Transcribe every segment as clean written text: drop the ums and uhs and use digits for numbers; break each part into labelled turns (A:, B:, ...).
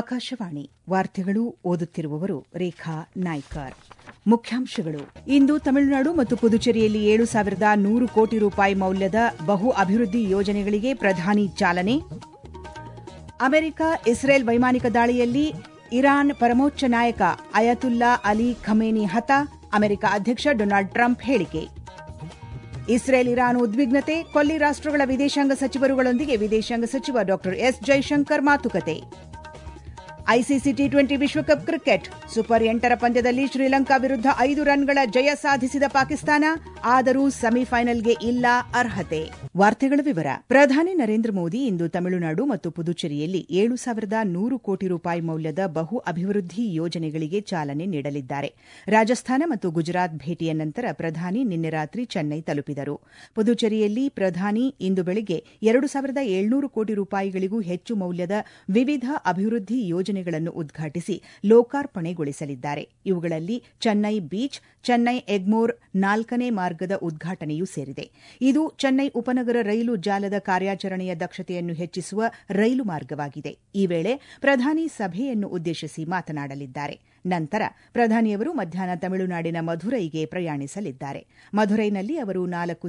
A: ಆಕಾಶವಾಣಿ ವಾರ್ತೆಗಳು ಓದುತ್ತಿರುವವರು ರೇಖಾ ನಾಯ್ಕರ್. ಮುಖ್ಯಾಂಶಗಳು. ಇಂದು ತಮಿಳುನಾಡು ಮತ್ತು ಪುದುಚೇರಿಯಲ್ಲಿ 7,100 ಕೋಟಿ ರೂಪಾಯಿ ಮೌಲ್ಯದ ಬಹು ಅಭಿವೃದ್ಧಿ ಯೋಜನೆಗಳಿಗೆ ಪ್ರಧಾನಿ ಚಾಲನೆ. ಅಮೆರಿಕ ಇಸ್ರೇಲ್ ವೈಮಾನಿಕ ದಾಳಿಯಲ್ಲಿ ಇರಾನ್ ಪರಮೋಚ್ಚ ನಾಯಕ ಅಯತುಲ್ಲಾ ಅಲಿ ಖಮೇನಿ ಹತ. ಅಮೆರಿಕ ಅಧ್ಯಕ್ಷ ಡೊನಾಲ್ಡ್ ಟ್ರಂಪ್ ಹೇಳಿಕೆ. ಇಸ್ರೇಲ್ ಇರಾನ್ ಉದ್ವಿಗ್ನತೆ, ಕೊಲ್ಲಿ ರಾಷ್ಟಗಳ ವಿದೇಶಾಂಗ ಸಚಿವರುಗಳೊಂದಿಗೆ ವಿದೇಶಾಂಗ ಸಚಿವ ಡಾ ಎಸ್ ಜೈಶಂಕರ್ ಮಾತುಕತೆ. ಐಸಿಸಿ ಟಿ20 ವಿಶ್ವಕಪ್ ಕ್ರಿಕೆಟ್ ಸೂಪರ್ 8ರ ಪಂದ್ಯದಲ್ಲಿ ಶ್ರೀಲಂಕಾ ವಿರುದ್ಧ 5 ರನ್ಗಳ ಜಯ ಸಾಧಿಸಿದ ಪಾಕಿಸ್ತಾನ. ಆದರೂ ಸೆಮಿಫೈನಲ್ಗೆ ಇಲ್ಲ ಅರ್ಹತೆ. ವಾರ್ತೆಗಳ ವಿವರ. ಪ್ರಧಾನಿ ನರೇಂದ್ರ ಮೋದಿ ಇಂದು ತಮಿಳುನಾಡು ಮತ್ತು ಪುದುಚೇರಿಯಲ್ಲಿ 7,100 ಕೋಟಿ ರೂಪಾಯಿ ಮೌಲ್ಯದ ಬಹು ಅಭಿವೃದ್ಧಿ ಯೋಜನೆಗಳಿಗೆ ಚಾಲನೆ ನೀಡಲಿದ್ದಾರೆ. ರಾಜಸ್ಥಾನ ಮತ್ತು ಗುಜರಾತ್ ಭೇಟಿಯ ನಂತರ ಪ್ರಧಾನಿ ನಿನ್ನೆ ರಾತ್ರಿ ಚೆನ್ನೈ ತಲುಪಿದರು. ಪುದುಚೇರಿಯಲ್ಲಿ ಪ್ರಧಾನಿ ಇಂದು ಬೆಳಗ್ಗೆ 2,700 ಕೋಟಿ ರೂಪಾಯಿಗಳಿಗೂ ಹೆಚ್ಚು ಮೌಲ್ಯದ ವಿವಿಧ ಅಭಿವೃದ್ಧಿ ಯೋಜನೆಗಳನ್ನು ಉದ್ಘಾಟಿಸಿ ಲೋಕಾರ್ಪಣೆಗೊಳಿಸಲಿದ್ದಾರೆ. ಇವುಗಳಲ್ಲಿ ಚೆನ್ನೈ ಬೀಚ್, ಚೆನ್ನೈ ಎಗ್ಮೋರ್ 4ನೇ ಮಾರ್ಗದ ಉದ್ಘಾಟನೆಯೂ ಸೇರಿದೆ. ಇದು ಚೆನ್ನೈ ಉಪನಗರ ರೈಲು ಜಾಲದ ಕಾರ್ಯಾಚರಣೆಯ ದಕ್ಷತೆಯನ್ನು ಹೆಚ್ಚಿಸುವ ರೈಲು ಮಾರ್ಗವಾಗಿದೆ. ಈ ವೇಳೆ ಪ್ರಧಾನಿ ಸಭೆಯನ್ನು ಉದ್ದೇಶಿಸಿ ಮಾತನಾಡಲಿದ್ದಾರೆ. ನಂತರ ಪ್ರಧಾನಿಯವರು ಮಧ್ಯಾಹ್ನ ತಮಿಳುನಾಡಿನ ಮಧುರೈಗೆ ಪ್ರಯಾಣಿಸಲಿದ್ದಾರೆ. ಮಧುರೈನಲ್ಲಿ ಅವರು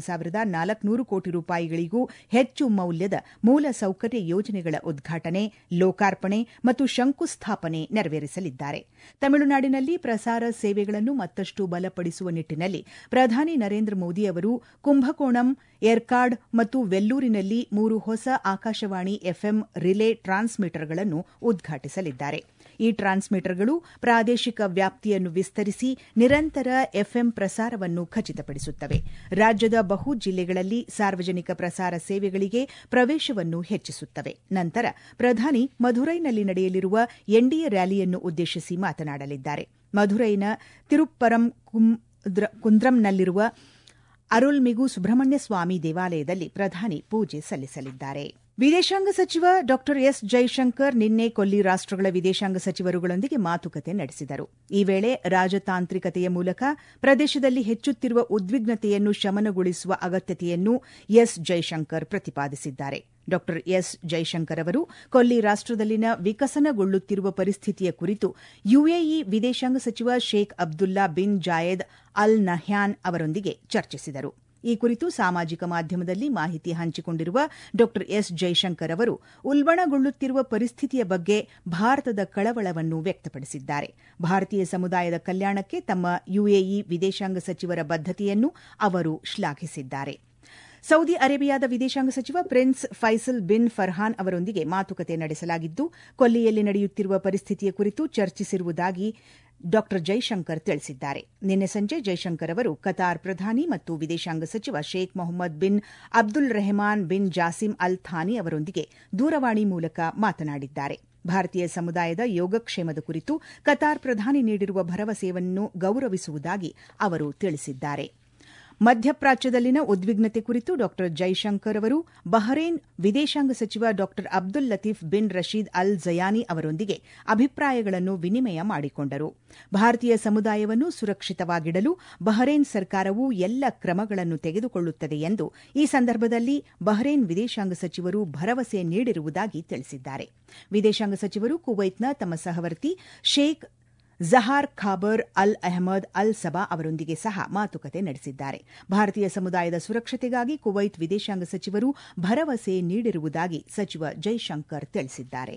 A: 4,400 ಕೋಟಿ ರೂಪಾಯಿಗಳಿಗೂ ಹೆಚ್ಚು ಮೌಲ್ಯದ ಮೂಲಸೌಕರ್ಯ ಯೋಜನೆಗಳ ಉದ್ಘಾಟನೆ, ಲೋಕಾರ್ಪಣೆ ಮತ್ತು ಶಂಕುಸ್ಥಾಪನೆ ನೆರವೇರಿಸಲಿದ್ದಾರೆ. ತಮಿಳುನಾಡಿನಲ್ಲಿ ಪ್ರಸಾರ ಸೇವೆಗಳನ್ನು ಮತ್ತಷ್ಟು ಬಲಪಡಿಸುವ ನಿಟ್ಟಿನಲ್ಲಿ ಪ್ರಧಾನಿ ನರೇಂದ್ರ ಮೋದಿ ಅವರು ಕುಂಭಕೋಣಂ, ಏರ್ಕಾಡ್ ಮತ್ತು ವೆಲ್ಲೂರಿನಲ್ಲಿ 3 ಹೊಸ ಆಕಾಶವಾಣಿ ಎಫ್ಎಂ ರಿಲೇ ಟ್ರಾನ್ಸ್ಮಿಟರ್ಗಳನ್ನು ಉದ್ಘಾಟಿಸಲಿದ್ದಾರೆ. ಈ ಟ್ರಾನ್ಸ್ಮಿಟರ್ಗಳು ಪ್ರಾದೇಶಿಕ ವ್ಯಾಪ್ತಿಯನ್ನು ವಿಸ್ತರಿಸಿ ನಿರಂತರ ಎಫ್ಎಂ ಪ್ರಸಾರವನ್ನು ಖಚಿತಪಡಿಸುತ್ತವೆ. ರಾಜ್ಯದ ಬಹು ಜಿಲ್ಲೆಗಳಲ್ಲಿ ಸಾರ್ವಜನಿಕ ಪ್ರಸಾರ ಸೇವೆಗಳಿಗೆ ಪ್ರವೇಶವನ್ನು ಹೆಚ್ಚಿಸುತ್ತವೆ. ನಂತರ ಪ್ರಧಾನಿ ಮಧುರೈನಲ್ಲಿ ನಡೆಯಲಿರುವ ಎನ್ಡಿಎ ರ್ಯಾಲಿಯನ್ನು ಉದ್ದೇಶಿಸಿ ಮಾತನಾಡಲಿದ್ದಾರೆ. ಮಧುರೈನ ತಿರುಪ್ಪರಂ ಕುಂದ್ರಂನಲ್ಲಿರುವ ಅರುಳ್ಮಿಗು ಸುಬ್ರಹ್ಮಣ್ಯ ಸ್ವಾಮಿ ದೇವಾಲಯದಲ್ಲಿ ಪ್ರಧಾನಿ ಪೂಜೆ ಸಲ್ಲಿಸಲಿದ್ದಾರೆ. ವಿದೇಶಾಂಗ ಸಚಿವ ಡಾ ಎಸ್ ಜೈಶಂಕರ್ ನಿನ್ನೆ ಕೊಲ್ಲಿ ರಾಷ್ಟಗಳ ವಿದೇಶಾಂಗ ಸಚಿವರುಗಳೊಂದಿಗೆ ಮಾತುಕತೆ ನಡೆಸಿದರು. ಈ ವೇಳೆ ರಾಜತಾಂತ್ರಿಕತೆಯ ಮೂಲಕ ಪ್ರದೇಶದಲ್ಲಿ ಹೆಚ್ಚುತ್ತಿರುವ ಉದ್ವಿಗ್ನತೆಯನ್ನು ಶಮನಗೊಳಿಸುವ ಅಗತ್ಯತೆಯನ್ನು ಎಸ್ ಜೈಶಂಕರ್ ಪ್ರತಿಪಾದಿಸಿದ್ದಾರೆ. ಡಾ ಎಸ್ ಜೈಶಂಕರ್ ಅವರು ಕೊಲ್ಲಿ ರಾಷ್ಟದಲ್ಲಿನ ವಿಕಸನಗೊಳ್ಳುತ್ತಿರುವ ಪರಿಸ್ಥಿತಿಯ ಕುರಿತು ಯುಎಇ ವಿದೇಶಾಂಗ ಸಚಿವ Sheikh Abdullah bin Zayed Al Nahyan ಅವರೊಂದಿಗೆ ಚರ್ಚಿಸಿದರು. ಈ ಕುರಿತು ಸಾಮಾಜಿಕ ಮಾಧ್ಯಮದಲ್ಲಿ ಮಾಹಿತಿ ಹಂಚಿಕೊಂಡಿರುವ ಡಾ ಎಸ್ ಜೈಶಂಕರ್ ಅವರು ಉಲ್ಬಣಗೊಳ್ಳುತ್ತಿರುವ ಪರಿಸ್ಥಿತಿಯ ಬಗ್ಗೆ ಭಾರತದ ಕಳವಳವನ್ನು ವ್ಯಕ್ತಪಡಿಸಿದ್ದಾರೆ. ಭಾರತೀಯ ಸಮುದಾಯದ ಕಲ್ಯಾಣಕ್ಕೆ ತಮ್ಮ ಯುಎಇ ವಿದೇಶಾಂಗ ಸಚಿವರ ಬದ್ದತೆಯನ್ನು ಅವರು ಶ್ಲಾಘಿಸಿದ್ದಾರೆ. ಸೌದಿ ಅರೇಬಿಯಾದ ವಿದೇಶಾಂಗ ಸಚಿವ ಪ್ರಿನ್ಸ್ ಫೈಸಲ್ ಬಿನ್ ಫರ್ಹಾನ್ ಅವರೊಂದಿಗೆ ಮಾತುಕತೆ ನಡೆಸಲಾಗಿದ್ದು, ಕೊಲ್ಲಿಯಲ್ಲಿ ನಡೆಯುತ್ತಿರುವ ಪರಿಸ್ಥಿತಿಯ ಕುರಿತು ಚರ್ಚಿಸಿರುವುದಾಗಿ ಡಾ ಜೈಶಂಕರ್ ತಿಳಿಸಿದ್ದಾರೆ. ನಿನ್ನೆ ಸಂಜೆ ಜೈಶಂಕರ್ ಅವರು ಕತಾರ್ ಪ್ರಧಾನಿ ಮತ್ತು ವಿದೇಶಾಂಗ ಸಚಿವ Sheikh Mohammed bin Abdul Rahman bin Jassim Al Thani ಅವರೊಂದಿಗೆ ದೂರವಾಣಿ ಮೂಲಕ ಮಾತನಾಡಿದ್ದಾರೆ. ಭಾರತೀಯ ಸಮುದಾಯದ ಯೋಗಕ್ಷೇಮದ ಕುರಿತು ಕತಾರ್ ಪ್ರಧಾನಿ ನೀಡಿರುವ ಭರವಸೆಯನ್ನು ಗೌರವಿಸುವುದಾಗಿ ಅವರು ತಿಳಿಸಿದ್ದಾರೆ. ಮಧ್ಯಪ್ರಾಚ್ಯದಲ್ಲಿನ ಉದ್ವಿಗ್ನತೆ ಕುರಿತು ಡಾ ಜೈಶಂಕರ್ ಅವರು ಬಹರೇನ್ ವಿದೇಶಾಂಗ ಸಚಿವ ಡಾ ಅಬ್ದುಲ್ ಲತೀಫ್ ಬಿನ್ ರಶೀದ್ ಅಲ್ ಝಯಾನಿ ಅವರೊಂದಿಗೆ ಅಭಿಪ್ರಾಯಗಳನ್ನು ವಿನಿಮಯ ಮಾಡಿಕೊಂಡರು. ಭಾರತೀಯ ಸಮುದಾಯವನ್ನು ಸುರಕ್ಷಿತವಾಗಿಡಲು ಬಹರೇನ್ ಸರ್ಕಾರವು ಎಲ್ಲ ಕ್ರಮಗಳನ್ನು ತೆಗೆದುಕೊಳ್ಳುತ್ತದೆ ಎಂದು ಈ ಸಂದರ್ಭದಲ್ಲಿ ಬಹರೇನ್ ವಿದೇಶಾಂಗ ಸಚಿವರು ಭರವಸೆ ನೀಡಿರುವುದಾಗಿ ತಿಳಿಸಿದ್ದಾರೆ. ವಿದೇಶಾಂಗ ಸಚಿವರು ಕುವೈತ್ನ ತಮ್ಮ ಸಹವರ್ತಿ ಶೇಖ್ ಜಹಾರ್ ಖಾಬರ್ ಅಲ್ ಅಹಮದ್ ಅಲ್ ಸಬಾ ಅವರೊಂದಿಗೆ ಸಹ ಮಾತುಕತೆ ನಡೆಸಿದ್ದಾರೆ. ಭಾರತೀಯ ಸಮುದಾಯದ ಸುರಕ್ಷತೆಗಾಗಿ ಕುವೈತ್ ವಿದೇಶಾಂಗ ಸಚಿವರು ಭರವಸೆ ನೀಡಿರುವುದಾಗಿ ಸಚಿವ ಜೈಶಂಕರ್ ತಿಳಿಸಿದ್ದಾರೆ.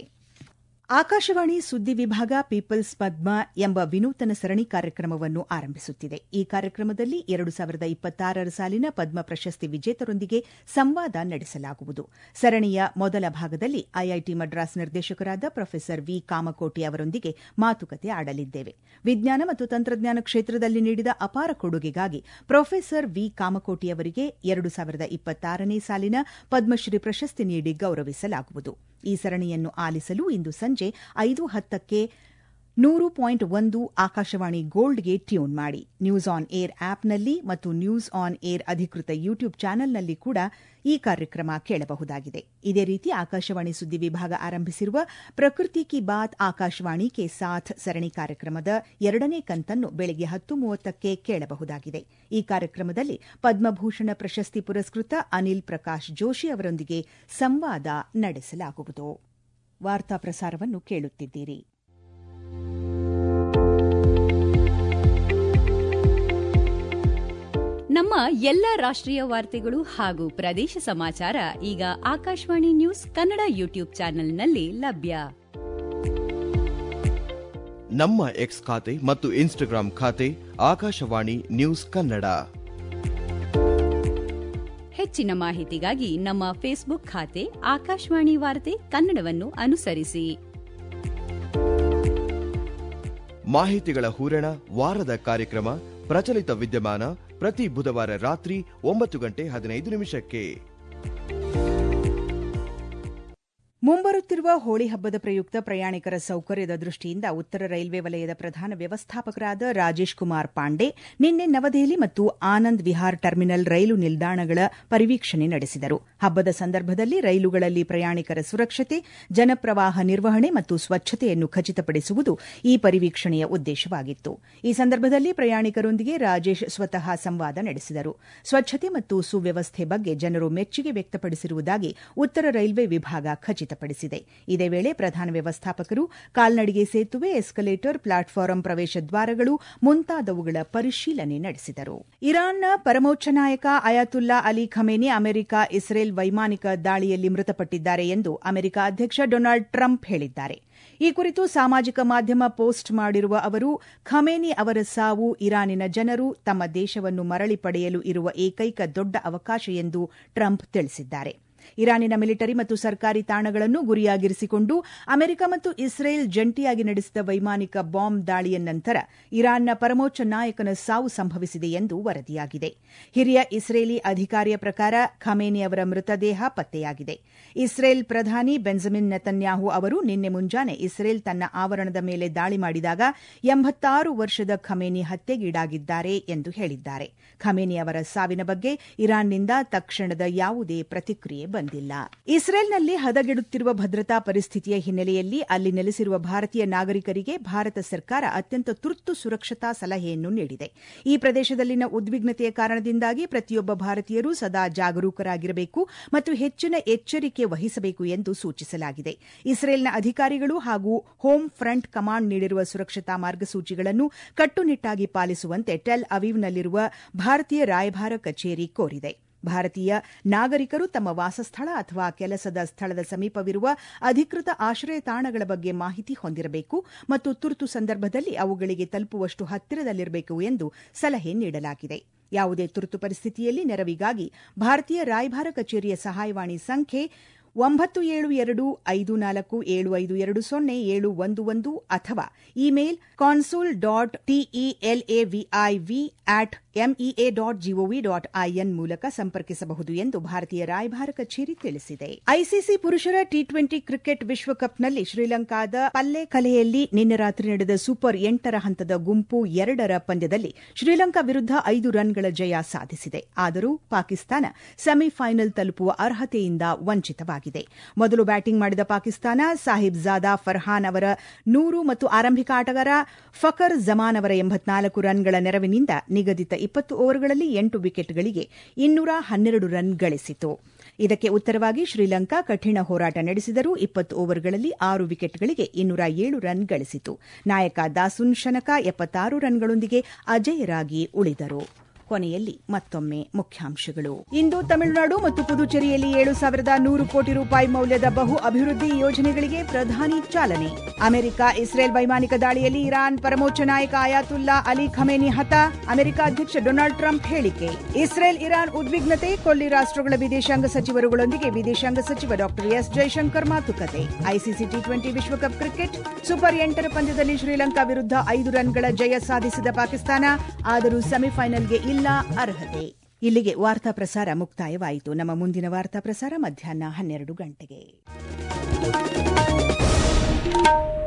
A: ಆಕಾಶವಾಣಿ ಸುದ್ದಿ ವಿಭಾಗ ಪೀಪಲ್ಸ್ ಪದ್ಮ ಎಂಬ ವಿನೂತನ ಸರಣಿ ಕಾರ್ಯಕ್ರಮವನ್ನು ಆರಂಭಿಸುತ್ತಿದೆ. ಈ ಕಾರ್ಯಕ್ರಮದಲ್ಲಿ 2026 ಸಾಲಿನ ಪದ್ಮ ಪ್ರಶಸ್ತಿ ವಿಜೇತರೊಂದಿಗೆ ಸಂವಾದ ನಡೆಸಲಾಗುವುದು. ಸರಣಿಯ ಮೊದಲ ಭಾಗದಲ್ಲಿ ಐಐಟಿ ಮಡ್ರಾಸ್ ನಿರ್ದೇಶಕರಾದ ಪ್ರೊಫೆಸರ್ ವಿ ಕಾಮಕೋಟಿ ಅವರೊಂದಿಗೆ ಮಾತುಕತೆ ಆಡಲಿದ್ದೇವೆ. ವಿಜ್ಞಾನ ಮತ್ತು ತಂತ್ರಜ್ಞಾನ ಕ್ಷೇತ್ರದಲ್ಲಿ ನೀಡಿದ ಅಪಾರ ಕೊಡುಗೆಗಾಗಿ ಪ್ರೊಫೆಸರ್ ವಿ ಕಾಮಕೋಟಿ ಅವರಿಗೆ 2026ನೇ ಸಾಲಿನ ಪದ್ಮಶ್ರೀ ಪ್ರಶಸ್ತಿ ನೀಡಿ ಗೌರವಿಸಲಾಗುವುದು. ಈ ಸರಣಿಯನ್ನು ಆಲಿಸಲು ಇಂದು ಸಂಜೆ 5:10ಕ್ಕೆ 100.1 ಆಕಾಶವಾಣಿ ಗೋಲ್ಡ್ಗೆ ಟ್ಯೂನ್ ಮಾಡಿ. ನ್ಯೂಸ್ ಆನ್ ಏರ್ ಆಪ್ನಲ್ಲಿ ಮತ್ತು ನ್ಯೂಸ್ ಆನ್ ಏರ್ ಅಧಿಕೃತ ಯೂಟ್ಯೂಬ್ ಚಾನೆಲ್ನಲ್ಲಿ ಕೂಡ ಈ ಕಾರ್ಯಕ್ರಮ ಕೇಳಬಹುದಾಗಿದೆ. ಇದೇ ರೀತಿ ಆಕಾಶವಾಣಿ ಸುದ್ದಿ ವಿಭಾಗ ಆರಂಭಿಸಿರುವ ಪ್ರಕೃತಿ ಕಿ ಬಾತ್ ಆಕಾಶವಾಣಿ ಕೆ ಸಾಥ್ ಸರಣಿ ಕಾರ್ಯಕ್ರಮದ 2ನೇ ಕಂತನ್ನು ಬೆಳಗ್ಗೆ 10:30ಕ್ಕೆ ಕೇಳಬಹುದಾಗಿದೆ. ಈ ಕಾರ್ಯಕ್ರಮದಲ್ಲಿ ಪದ್ಮಭೂಷಣ ಪ್ರಶಸ್ತಿ ಪುರಸ್ಕೃತ ಅನಿಲ್ ಪ್ರಕಾಶ್ ಜೋಶಿ ಅವರೊಂದಿಗೆ ಸಂವಾದ ನಡೆಸಲಾಗುವುದು. ವಾರ್ತಾ ಪ್ರಸಾರವನ್ನು ಕೇಳುತ್ತಿದ್ದೀರಿ.
B: ನಮ್ಮ ಎಲ್ಲ ರಾಷ್ಟ್ರೀಯ ವಾರ್ತೆಗಳು ಹಾಗೂ ಪ್ರದೇಶ ಸಮಾಚಾರ ಈಗ ಆಕಾಶವಾಣಿ ನ್ಯೂಸ್ ಕನ್ನಡ ಯೂಟ್ಯೂಬ್ ಚಾನೆಲ್ನಲ್ಲಿ ಲಭ್ಯ.
C: ನಮ್ಮ ಎಕ್ಸ್ ಖಾತೆ ಮತ್ತು ಇನ್ಸ್ಟಾಗ್ರಾಂ ಖಾತೆ ಆಕಾಶವಾಣಿ ನ್ಯೂಸ್ ಕನ್ನಡ.
B: ಹೆಚ್ಚಿನ ಮಾಹಿತಿಗಾಗಿ ನಮ್ಮ ಫೇಸ್ಬುಕ್ ಖಾತೆ ಆಕಾಶವಾಣಿ ವಾರ್ತೆ ಕನ್ನಡವನ್ನು ಅನುಸರಿಸಿ.
C: ಮಾಹಿತಿಗಳ ಹೂರಣ, ವಾರದ ಕಾರ್ಯಕ್ರಮ, ಪ್ರಚಲಿತ ವಿದ್ಯಮಾನ ಪ್ರತಿ ಬುಧವಾರ ರಾತ್ರಿ 9:15
A: ಮುಂಬರುತ್ತಿರುವ ಹೋಳಿ ಹಬ್ಬದ ಪ್ರಯುಕ್ತ ಪ್ರಯಾಣಿಕರ ಸೌಕರ್ಯದ ದೃಷ್ಟಿಯಿಂದ ಉತ್ತರ ರೈಲ್ವೆ ವಲಯದ ಪ್ರಧಾನ ವ್ಯವಸ್ಥಾಪಕರಾದ ರಾಜೇಶ್ ಕುಮಾರ್ ಪಾಂಡೆ ನಿನ್ನೆ ನವದೆಹಲಿ ಮತ್ತು ಆನಂದ್ ವಿಹಾರ್ ಟರ್ಮಿನಲ್ ರೈಲು ನಿಲ್ದಾಣಗಳ ಪರಿವೀಕ್ಷಣೆ ನಡೆಸಿದರು. ಹಬ್ಬದ ಸಂದರ್ಭದಲ್ಲಿ ರೈಲುಗಳಲ್ಲಿ ಪ್ರಯಾಣಿಕರ ಸುರಕ್ಷತೆ, ಜನಪ್ರವಾಹ ನಿರ್ವಹಣೆ ಮತ್ತು ಸ್ವಚ್ಛತೆಯನ್ನು ಖಚಿತಪಡಿಸುವುದು ಈ ಪರಿವೀಕ್ಷಣೆಯ ಉದ್ದೇಶವಾಗಿತ್ತು. ಈ ಸಂದರ್ಭದಲ್ಲಿ ಪ್ರಯಾಣಿಕರೊಂದಿಗೆ ರಾಜೇಶ್ ಸ್ವತಃ ಸಂವಾದ ನಡೆಸಿದರು. ಸ್ವಚ್ಛತೆ ಮತ್ತು ಸುವ್ಯವಸ್ಥೆ ಬಗ್ಗೆ ಜನರು ಮೆಚ್ಚುಗೆ ವ್ಯಕ್ತಪಡಿಸಿರುವುದಾಗಿ ಉತ್ತರ ರೈಲ್ವೆ ವಿಭಾಗ ಖಚಿತಪಡಿಸಿದೆ. ಇದೇ ವೇಳೆ ಪ್ರಧಾನ ವ್ಯವಸ್ಥಾಪಕರು ಕಾಲ್ನಡಿಗೆ ಸೇತುವೆ, ಎಸ್ಕಲೇಟರ್, ಪ್ಲಾಟ್ಫಾರಂ ಪ್ರವೇಶ ದ್ವಾರಗಳು ಮುಂತಾದವುಗಳ ಪರಿಶೀಲನೆ ನಡೆಸಿದರು. ಇರಾನ್ನ ಪರಮೋಚ್ಚ ನಾಯಕ Ayatollah Ali Khamenei America Israel ವೈಮಾನಿಕ ದಾಳಿಯಲ್ಲಿ ಮೃತಪಟ್ಟಿದ್ದಾರೆ ಎಂದು ಅಮೆರಿಕ ಅಧ್ಯಕ್ಷ ಡೊನಾಲ್ಡ್ ಟ್ರಂಪ್ ಹೇಳಿದ್ದಾರೆ. ಈ ಕುರಿತು ಸಾಮಾಜಿಕ ಮಾಧ್ಯಮ ಪೋಸ್ಟ್ ಮಾಡಿರುವ ಅವರು, ಖಮೇನಿ ಅವರ ಸಾವು ಇರಾನಿನ ಜನರು ತಮ್ಮ ದೇಶವನ್ನು ಮರಳಿ ಪಡೆಯಲು ಇರುವ ಏಕೈಕ ದೊಡ್ಡ ಅವಕಾಶ ಎಂದು ಟ್ರಂಪ್ ತಿಳಿಸಿದ್ದಾರೆ. ಇರಾನಿನ ಮಿಲಿಟರಿ ಮತ್ತು ಸರ್ಕಾರಿ ತಾಣಗಳನ್ನು ಗುರಿಯಾಗಿರಿಸಿಕೊಂಡು ಅಮೆರಿಕ ಮತ್ತು ಇಸ್ರೇಲ್ ಜಂಟಿಯಾಗಿ ನಡೆಸಿದ ವೈಮಾನಿಕ ಬಾಂಬ್ ದಾಳಿಯ ನಂತರ ಇರಾನ್ನ ಪರಮೋಚ್ಚ ನಾಯಕನ ಸಾವು ಸಂಭವಿಸಿದೆ ಎಂದು ವರದಿಯಾಗಿದೆ. ಹಿರಿಯ ಇಸ್ರೇಲಿ ಅಧಿಕಾರಿಯ ಪ್ರಕಾರ ಖಮೇನಿ ಅವರ ಮೃತದೇಹ ಪತ್ತೆಯಾಗಿದೆ. ಇಸ್ರೇಲ್ ಪ್ರಧಾನಿ ಬೆಂಜಮಿನ್ ನೆತನ್ಯಾಹು ಅವರು ನಿನ್ನೆ ಮುಂಜಾನೆ ಇಸ್ರೇಲ್ ತನ್ನ ಆವರಣದ ಮೇಲೆ ದಾಳಿ ಮಾಡಿದಾಗ 86 ವರ್ಷದ ಖಮೇನಿ ಹತ್ಯೆಗೀಡಾಗಿದ್ದಾರೆ ಎಂದು ಹೇಳಿದ್ದಾರೆ. ಖಮೇನಿ ಅವರ ಸಾವಿನ ಬಗ್ಗೆ ಇರಾನ್ನಿಂದ ತಕ್ಷಣದ ಯಾವುದೇ ಪ್ರತಿಕ್ರಿಯೆ ಬಂದಿಲ್ಲ. ಇಸ್ರೇಲ್ನಲ್ಲಿ ಹದಗೆಡುತ್ತಿರುವ ಭದ್ರತಾ ಪರಿಸ್ಥಿತಿಯ ಹಿನ್ನೆಲೆಯಲ್ಲಿ ಅಲ್ಲಿ ನೆಲೆಸಿರುವ ಭಾರತೀಯ ನಾಗರಿಕರಿಗೆ ಭಾರತ ಸರ್ಕಾರ ಅತ್ಯಂತ ತುರ್ತು ಸುರಕ್ಷತಾ ಸಲಹೆಯನ್ನು ನೀಡಿದೆ. ಈ ಪ್ರದೇಶದಲ್ಲಿನ ಉದ್ವಿಗ್ನತೆಯ ಕಾರಣದಿಂದಾಗಿ ಪ್ರತಿಯೊಬ್ಬ ಭಾರತೀಯರು ಸದಾ ಜಾಗರೂಕರಾಗಿರಬೇಕು ಮತ್ತು ಹೆಚ್ಚಿನ ಎಚ್ಚರಿಕೆ ವಹಿಸಬೇಕು ಎಂದು ಸೂಚಿಸಲಾಗಿದೆ. ಇಸ್ರೇಲ್ನ ಅಧಿಕಾರಿಗಳು ಹಾಗೂ ಹೋಮ್ ಫ್ರಂಟ್ ಕಮಾಂಡ್ ನೀಡಿರುವ ಸುರಕ್ಷತಾ ಮಾರ್ಗಸೂಚಿಗಳನ್ನು ಕಟ್ಟುನಿಟ್ಟಾಗಿ ಪಾಲಿಸುವಂತೆ ಟೆಲ್ ಅವೀವ್ನಲ್ಲಿರುವ ಭಾರತೀಯ ರಾಯಭಾರ ಕಚೇರಿ ಕೋರಿದೆ. ಭಾರತೀಯ ನಾಗರಿಕರು ತಮ್ಮ ವಾಸಸ್ಥಳ ಅಥವಾ ಕೆಲಸದ ಸ್ಥಳದ ಸಮೀಪವಿರುವ ಅಧಿಕೃತ ಆಶ್ರಯ ತಾಣಗಳ ಬಗ್ಗೆ ಮಾಹಿತಿ ಹೊಂದಿರಬೇಕು ಮತ್ತು ತುರ್ತು ಸಂದರ್ಭದಲ್ಲಿ ಅವುಗಳಿಗೆ ತಲುಪುವಷ್ಟು ಹತ್ತಿರದಲ್ಲಿರಬೇಕು ಎಂದು ಸಲಹೆ ನೀಡಲಾಗಿದೆ. ಯಾವುದೇ ತುರ್ತು ಪರಿಸ್ಥಿತಿಯಲ್ಲಿ ನೆರವಿಗಾಗಿ ಭಾರತೀಯ ರಾಯಭಾರ ಕಚೇರಿಯ ಸಹಾಯವಾಣಿ ಸಂಖ್ಯೆ 9774752071 ಅಥವಾ ಇಮೇಲ್ consul.telaviv@mea.gov.in ಮೂಲಕ ಸಂಪರ್ಕಿಸಬಹುದು ಎಂದು ಭಾರತೀಯ ರಾಯಭಾರ ಕಚೇರಿ ತಿಳಿಸಿದೆ. ಐಸಿಸಿ ಪುರುಷರ ಟಿ20 ಕ್ರಿಕೆಟ್ ವಿಶ್ವಕಪ್ನಲ್ಲಿ ಶ್ರೀಲಂಕಾದ ಪಲ್ಲೆಕಲೆಯಲ್ಲಿ ನಿನ್ನೆ ರಾತ್ರಿ ನಡೆದ ಸೂಪರ್ 8ರ ಹಂತದ ಗುಂಪು 2ರ ಪಂದ್ಯದಲ್ಲಿ ಶ್ರೀಲಂಕಾ ವಿರುದ್ಧ 5 ರನ್ಗಳ ಜಯ ಸಾಧಿಸಿದೆ. ಆದರೂ ಪಾಕಿಸ್ತಾನ ಸೆಮಿಫೈನಲ್ ತಲುಪುವ ಅರ್ಹತೆಯಿಂದ ವಂಚಿತವಾಗಿದೆ. ಮೊದಲು ಬ್ಯಾಟಿಂಗ್ ಮಾಡಿದ ಪಾಕಿಸ್ತಾನ ಸಾಹಿಬ್ ಜಾದಾ ಫರ್ಹಾನ್ ಅವರ 100 ಮತ್ತು ಆರಂಭಿಕ ಆಟಗಾರ ಫಕರ್ ಜಮಾನ್ ಅವರ 84 ರನ್ಗಳ ನೆರವಿನಿಂದ ನಿಗದಿತ 20 ಓವರ್ಗಳಲ್ಲಿ 8 ವಿಕೆಟ್ಗಳಿಗೆ 212 ರನ್ ಗಳಿಸಿತು. ಇದಕ್ಕೆ ಉತ್ತರವಾಗಿ ಶ್ರೀಲಂಕಾ ಕಠಿಣ ಹೋರಾಟ ನಡೆಸಿದರೂ 20 ಓವರ್ಗಳಲ್ಲಿ 6 ವಿಕೆಟ್ಗಳಿಗೆ 207 ರನ್ ಗಳಿಸಿತು. ನಾಯಕ ದಾಸುನ್ ಶನಕ 76 ರನ್ಗಳೊಂದಿಗೆ ಅಜೇಯರಾಗಿ ಉಳಿದರು. ಕೊನೆಯಲ್ಲಿ ಮತ್ತೊಮ್ಮೆ ಮುಖ್ಯಾಂಶಗಳು. ಇಂದು ತಮಿಳುನಾಡು ಮತ್ತು ಪುದುಚೇರಿಯಲ್ಲಿ 7,100 ಕೋಟಿ ರೂಪಾಯಿ ಮೌಲ್ಯದ ಬಹು ಅಭಿವೃದ್ಧಿ ಯೋಜನೆಗಳಿಗೆ ಪ್ರಧಾನಿ ಚಾಲನೆ. ಅಮೆರಿಕ ಇಸ್ರೇಲ್ ವೈಮಾನಿಕ ದಾಳಿಯಲ್ಲಿ ಇರಾನ್ ಪರಮೋಚ್ಚ ನಾಯಕ ಅಯಾತುಲ್ಲಾ ಅಲಿ ಖಮೇನಿ ಹತ, ಅಮೆರಿಕ ಅಧ್ಯಕ್ಷ ಡೊನಾಲ್ಡ್ ಟ್ರಂಪ್ ಹೇಳಿಕೆ. ಇಸ್ರೇಲ್ ಇರಾನ್ ಉದ್ವಿಗ್ನತೆ, ಕೊಲ್ಲಿ ರಾಷ್ಟ್ರಗಳ ವಿದೇಶಾಂಗ ಸಚಿವರುಗಳೊಂದಿಗೆ ವಿದೇಶಾಂಗ ಸಚಿವ ಡಾ ಎಸ್ ಜೈಶಂಕರ್ ಮಾತುಕತೆ. ಐಸಿಸಿ ಟಿ20 ವಿಶ್ವಕಪ್ ಕ್ರಿಕೆಟ್ ಸೂಪರ್ 8ರ ಪಂದ್ಯದಲ್ಲಿ ಶ್ರೀಲಂಕಾ ವಿರುದ್ಧ 5 ರನ್ಗಳ ಜಯ ಸಾಧಿಸಿದ ಪಾಕಿಸ್ತಾನ, ಆದರೂ ಸೆಮಿಫೈನಲ್ಗೆ ಇಲ್ಲ ಅರ್ಹತೆ. ಇಲ್ಲಿಗೆ ವಾರ್ತಾ ಪ್ರಸಾರ ಮುಕ್ತಾಯವಾಯಿತು. ನಮ್ಮ ಮುಂದಿನ ವಾರ್ತಾ ಪ್ರಸಾರ ಮಧ್ಯಾಹ್ನ 12 ಗಂಟೆಗೆ.